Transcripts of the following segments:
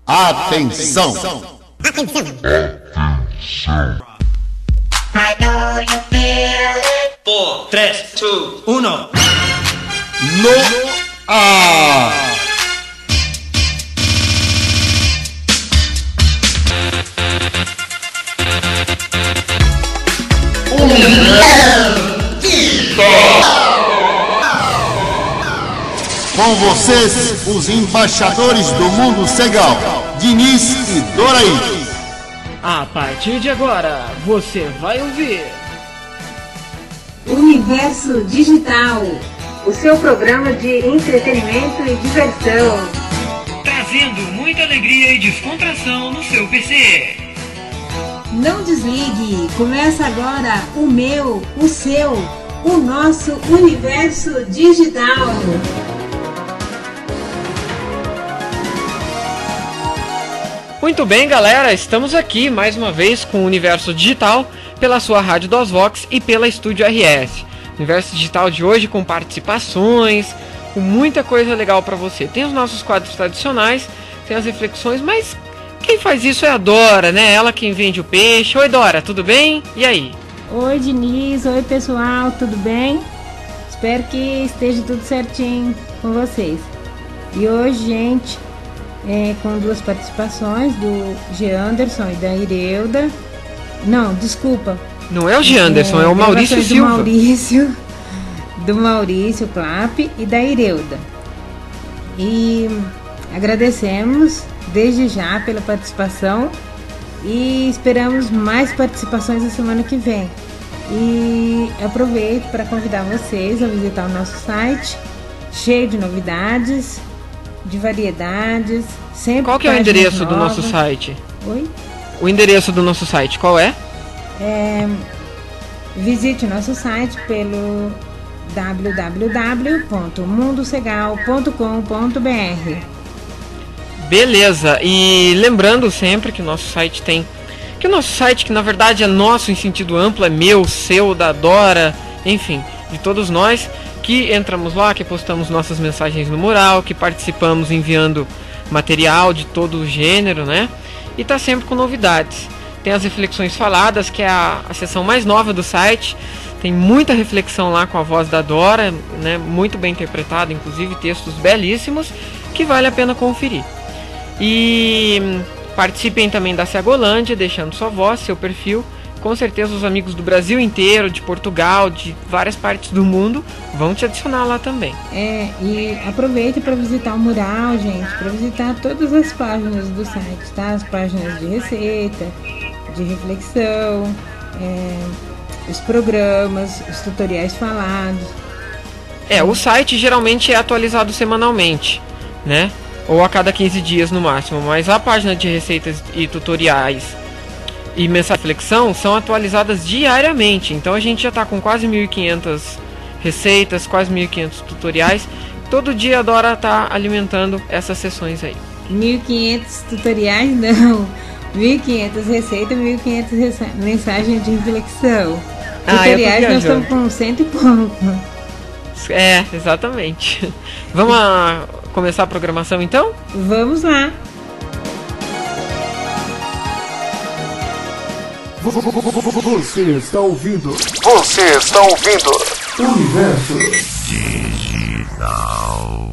Atenção! Atenção! I know you feel it. 4, 3, 2, 1. No ar! Com vocês, os embaixadores do mundo Segal, Diniz e Doraí. A partir de agora, você vai ouvir Universo Digital, o seu programa de entretenimento e diversão, trazendo muita alegria e descontração no seu PC. Não desligue, começa agora o meu, o seu, o nosso Universo Digital. Muito bem, galera, estamos aqui mais uma vez com o Universo Digital pela sua Rádio DOSVox e pela Estúdio RS. Universo Digital de hoje com participações, com muita coisa legal para você. Tem os nossos quadros tradicionais, tem as reflexões, mas quem faz isso é a Dora, né? Ela quem vende o peixe. Oi, Dora, tudo bem? E aí? Oi, Diniz. Oi, pessoal, tudo bem? Espero que esteja tudo certinho com vocês. E hoje, gente, com duas participações do G. Anderson e da Ireuda. Não, desculpa. Não é o G. Anderson, é o Maurício Silva. Do Maurício Clapp e da Ireuda. E agradecemos desde já pela participação e esperamos mais participações na semana que vem. E aproveito para convidar vocês a visitar o nosso site, cheio de novidades, de variedades, sempre. Qual que é o endereço do nosso site? Oi? O endereço do nosso site, qual é? Visite o nosso site pelo www.mundosegal.com.br. Beleza, e lembrando sempre que o nosso site tem... Que o nosso site, que na verdade é nosso em sentido amplo, é meu, seu, da Dora, enfim, de todos nós, que entramos lá, que postamos nossas mensagens no mural, que participamos enviando material de todo o gênero, né? E tá sempre com novidades. Tem as reflexões faladas, que é a seção mais nova do site. Tem muita reflexão lá com a voz da Dora, né? Muito bem interpretada, inclusive textos belíssimos, que vale a pena conferir. E participem também da Cegolândia, deixando sua voz, seu perfil. Com certeza os amigos do Brasil inteiro, de Portugal, de várias partes do mundo, vão te adicionar lá também. E aproveite para visitar o mural, gente, para visitar todas as páginas do site, tá? As páginas de receita, de reflexão, os programas, os tutoriais falados. O site geralmente é atualizado semanalmente, né? Ou a cada 15 dias no máximo, mas a página de receitas e tutoriais e mensagem de reflexão são atualizadas diariamente. Então a gente já está com quase 1.500 receitas, quase 1.500 tutoriais. Todo dia a Dora está alimentando essas sessões aí. 1.500 tutoriais não, 1.500 receitas, 1.500 mensagens de reflexão. Tutoriais nós estamos com 100 e pouco. Exatamente. Vamos começar a programação então? Vamos lá. Você está ouvindo Universo Digital.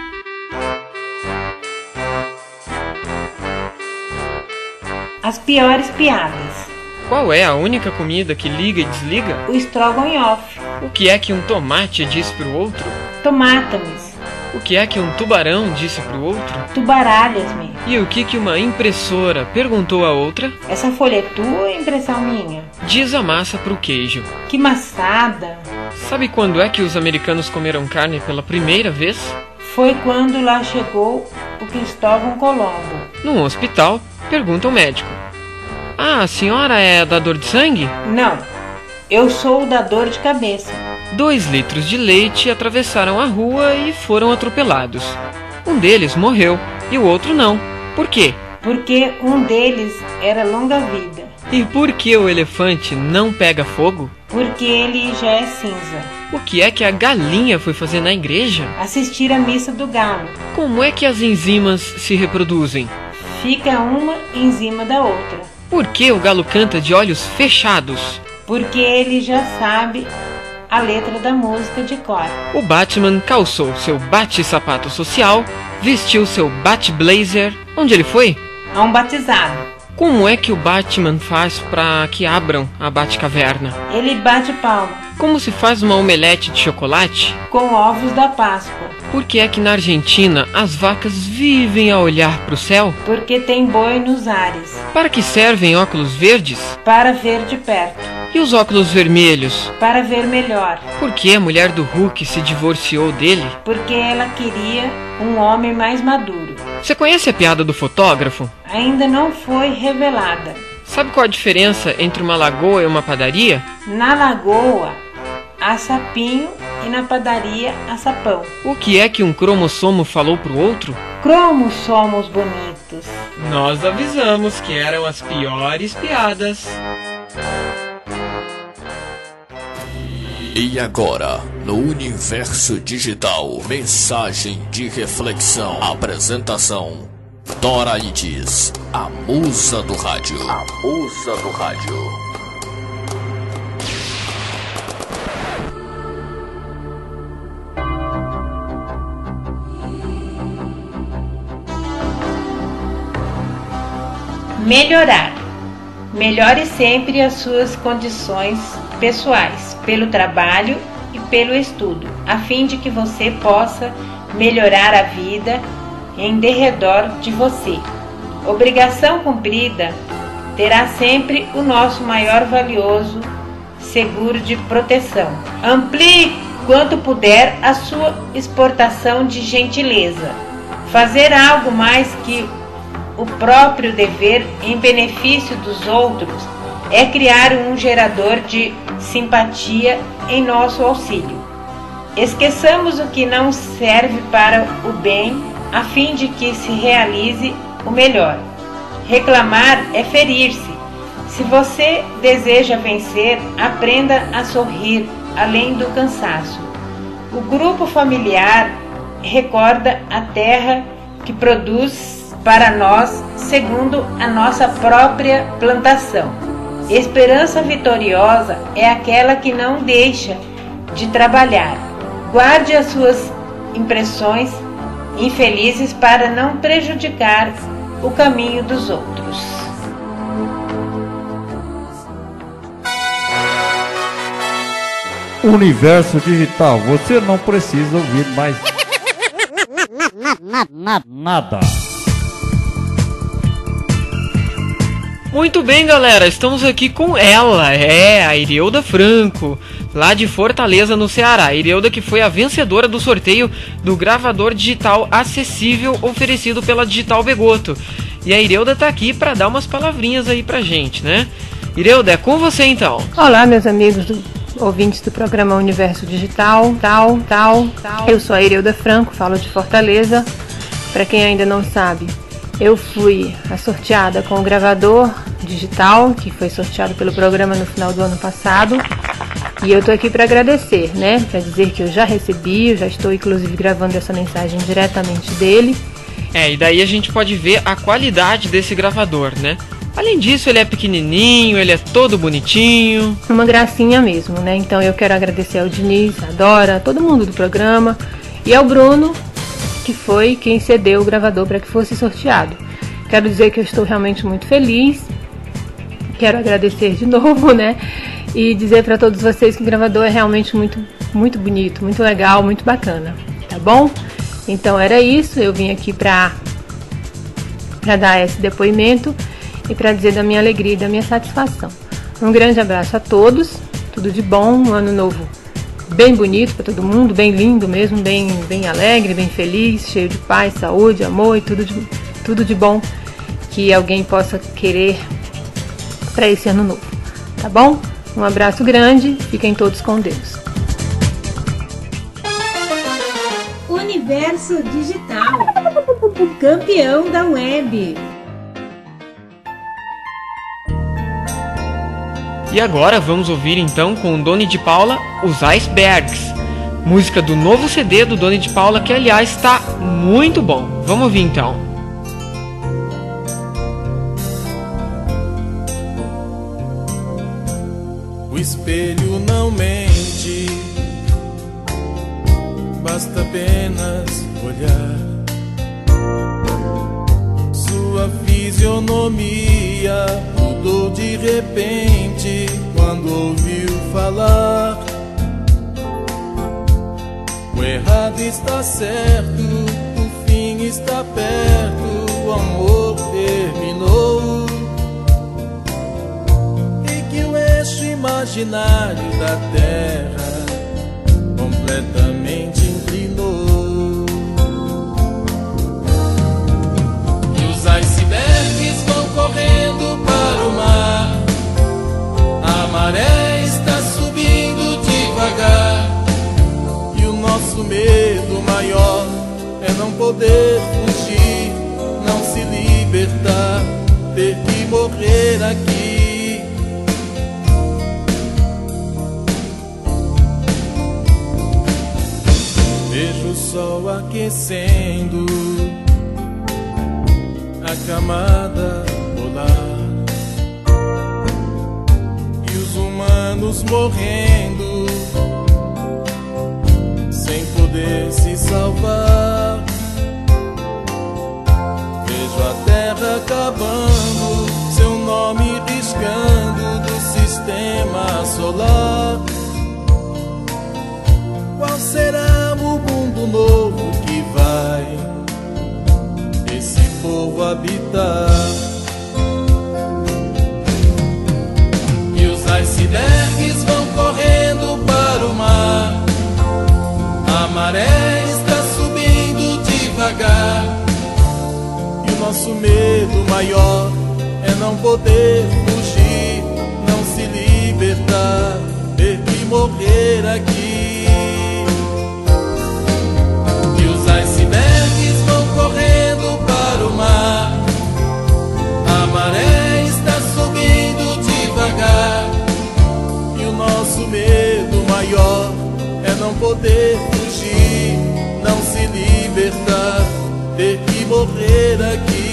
As piores piadas. Qual é a única comida que liga e desliga? O Strogonoff. O que é que um tomate disse pro outro? Tomátames. O que é que um tubarão disse pro outro? Tubaralhas-me. E o que uma impressora perguntou a outra? Essa folha é tua ou é impressão minha? Diz a massa pro queijo. Que maçada. Sabe quando é que os americanos comeram carne pela primeira vez? Foi quando lá chegou o Cristóvão Colombo. Num hospital, pergunta o médico. A senhora é da dor de sangue? Não, eu sou da dor de cabeça. 2 litros de leite atravessaram a rua e foram atropelados. Um deles morreu e o outro não. Por quê? Porque um deles era longa-vida. E por que o elefante não pega fogo? Porque ele já é cinza. O que é que a galinha foi fazer na igreja? Assistir à missa do galo. Como é que as enzimas se reproduzem? fica uma em cima da outra. Por que o galo canta de olhos fechados? Porque ele já sabe a letra da música de cor. O Batman calçou seu bate-sapato social, vestiu seu bate-blazer. Onde ele foi? A um batizado. Como é que o Batman faz para que abram a Batcaverna? Ele bate palma. Como se faz uma omelete de chocolate? Com ovos da Páscoa. Por que é que na Argentina as vacas vivem a olhar para o céu? Porque tem boi nos ares. Para que servem óculos verdes? Para ver de perto. E os óculos vermelhos? Para ver melhor. Por que a mulher do Hulk se divorciou dele? Porque ela queria um homem mais maduro. Você conhece a piada do fotógrafo? Ainda não foi revelada. Sabe qual a diferença entre uma lagoa e uma padaria? Na lagoa há sapinho e na padaria há sapão. O que é que um cromossomo falou pro outro? Cromos somos bonitos. Nós avisamos que eram as piores piadas. E agora, no Universo Digital, mensagem de reflexão, apresentação, Dora Ides, a musa do rádio. A musa do rádio. Melhorar. Melhore sempre as suas condições pessoais, pelo trabalho e pelo estudo, a fim de que você possa melhorar a vida em derredor de você. Obrigação cumprida terá sempre o nosso maior valioso seguro de proteção. Amplie quanto puder a sua exportação de gentileza. Fazer algo mais que o próprio dever em benefício dos outros é criar um gerador de simpatia em nosso auxílio. Esqueçamos o que não serve para o bem, a fim de que se realize o melhor. Reclamar é ferir-se. Se você deseja vencer, aprenda a sorrir além do cansaço. O grupo familiar recorda a terra que produz para nós segundo a nossa própria plantação. Esperança vitoriosa é aquela que não deixa de trabalhar. Guarde as suas impressões infelizes para não prejudicar o caminho dos outros. Universo Digital, você não precisa ouvir mais nada. Muito bem, galera, estamos aqui com ela, a Ireuda Franco, lá de Fortaleza, no Ceará. A Ireuda que foi a vencedora do sorteio do gravador digital acessível oferecido pela Digital Begoto. E a Ireuda tá aqui para dar umas palavrinhas aí pra gente, né? Ireuda, é com você então. Olá, meus amigos ouvintes do programa Universo Digital, Eu sou a Ireuda Franco, falo de Fortaleza. Para quem ainda não sabe, eu fui a sorteada com o gravador digital, que foi sorteado pelo programa no final do ano passado. E eu tô aqui para agradecer, né? Para dizer que eu já recebi, eu já estou inclusive gravando essa mensagem diretamente dele. E daí a gente pode ver a qualidade desse gravador, né? Além disso, ele é pequenininho, ele é todo bonitinho. Uma gracinha mesmo, né? Então eu quero agradecer ao Diniz, a Dora, todo mundo do programa e ao Bruno, que foi quem cedeu o gravador para que fosse sorteado. Quero dizer que eu estou realmente muito feliz. Quero agradecer de novo, né? E dizer para todos vocês que o gravador é realmente muito, muito bonito, muito legal, muito bacana, tá bom? Então era isso, eu vim aqui para dar esse depoimento e para dizer da minha alegria e da minha satisfação. Um grande abraço a todos, tudo de bom, um ano novo bem bonito para todo mundo, bem lindo mesmo, bem alegre, bem feliz, cheio de paz, saúde, amor e tudo de bom que alguém possa querer para esse ano novo, tá bom? Um abraço grande, fiquem todos com Deus. Universo Digital, o campeão da web. E agora vamos ouvir então com o Doni de Paula, Os Icebergs, música do novo CD do Doni de Paula, que aliás está muito bom. Vamos ouvir então. espelho não mente, basta apenas olhar. Sua fisionomia mudou de repente quando ouviu falar. O errado está certo, o fim está perto, o amor terminou. E que o eixo imaginário da terra completamente inclinou. E os icebergs vão correndo para o mar, a maré está subindo devagar. E o nosso medo maior é não poder fugir, não se libertar, ter que morrer aqui. Vejo o sol aquecendo a camada polar e os humanos morrendo sem poder se salvar. Vejo a terra acabando, seu nome riscando do sistema solar. Qual será o mundo novo que vai esse povo habitar? E os icebergs vão correndo para o mar, a maré está subindo devagar. E o nosso medo maior é não poder fugir, não se libertar, ter que morrer aqui. E os icebergs vão correndo para o mar, a maré está subindo devagar. E o nosso medo maior é não poder fugir, não se libertar, ter que morrer aqui.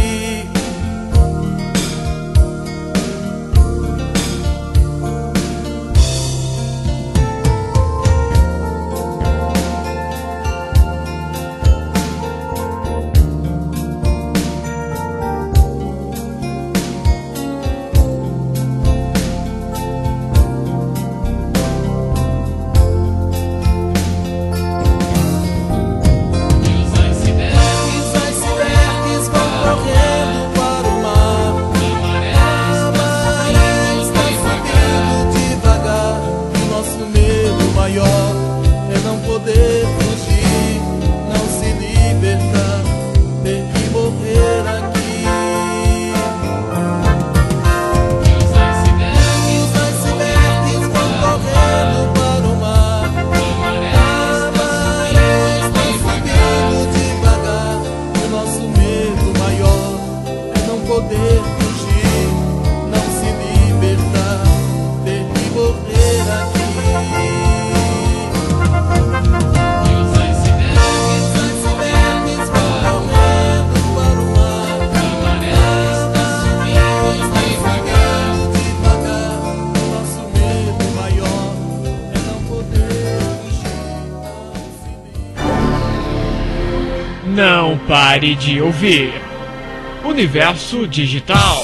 Não pare de ouvir Universo Digital.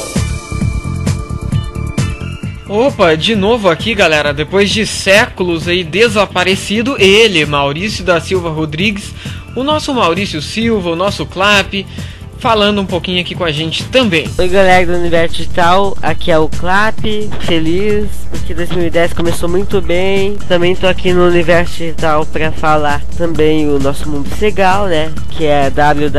Opa, de novo aqui, galera. Depois de séculos aí desaparecido, ele, Maurício da Silva Rodrigues, o nosso Maurício Silva, o nosso Clap, falando um pouquinho aqui com a gente também. Oi, galera do Universo Digital, aqui é o Clap, feliz porque 2010 começou muito bem. Também tô aqui no Universo Digital para falar também o nosso Mundo Segal, né, que é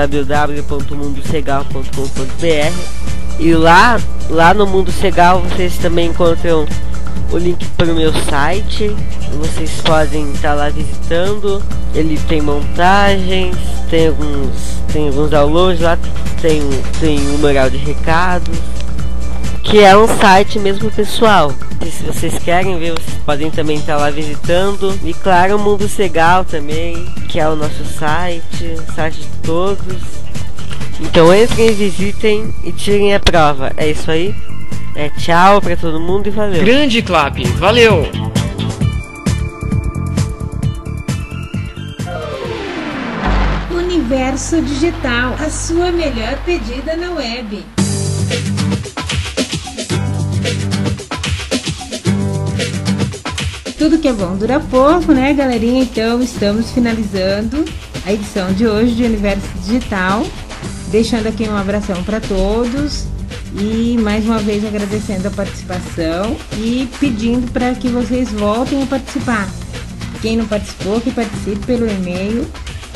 www.mundosegal.com.br. E lá no Mundo Segal vocês também encontram o link para o meu site. Vocês podem estar lá visitando. Ele tem montagens, tem alguns downloads lá, tem um mural de recados, que é um site mesmo pessoal. E se vocês querem ver, vocês podem também estar lá visitando. E claro, o Mundo Segal também, que é o nosso site de todos. Então entrem, visitem e tirem a prova. É isso aí. Tchau pra todo mundo e valeu. Grande Clap, valeu! Universo Digital, a sua melhor pedida na web. Tudo que é bom dura pouco, né, galerinha? Então estamos finalizando a edição de hoje de Universo Digital, deixando aqui um abração para todos e mais uma vez agradecendo a participação e pedindo para que vocês voltem a participar. Quem não participou, que participe pelo e-mail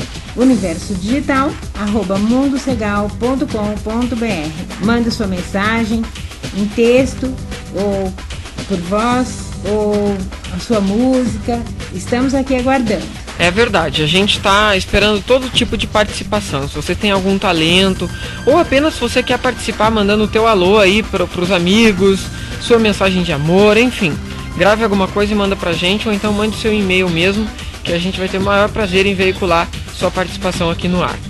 universodigital@mundosegal.com.br. Manda sua mensagem em texto ou por voz ou a sua música. Estamos aqui aguardando. É verdade, a gente está esperando todo tipo de participação. Se você tem algum talento ou apenas se você quer participar mandando o teu alô aí para os amigos, sua mensagem de amor, enfim, grave alguma coisa e manda pra gente, ou então mande seu e-mail mesmo, que a gente vai ter o maior prazer em veicular sua participação aqui no ar.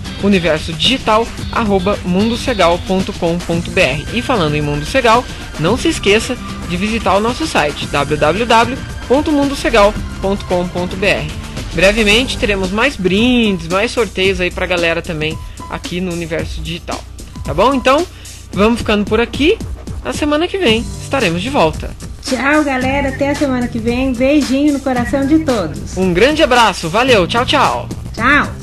universodigital@mundosegal.com.br. E falando em Mundo Segal, não se esqueça de visitar o nosso site www.mundosegal.com.br. Brevemente teremos mais brindes, mais sorteios aí pra galera também aqui no Universo Digital. Tá bom? Então, vamos ficando por aqui. Na semana que vem estaremos de volta. Tchau, galera. Até a semana que vem. Beijinho no coração de todos. Um grande abraço. Valeu. Tchau, tchau. Tchau.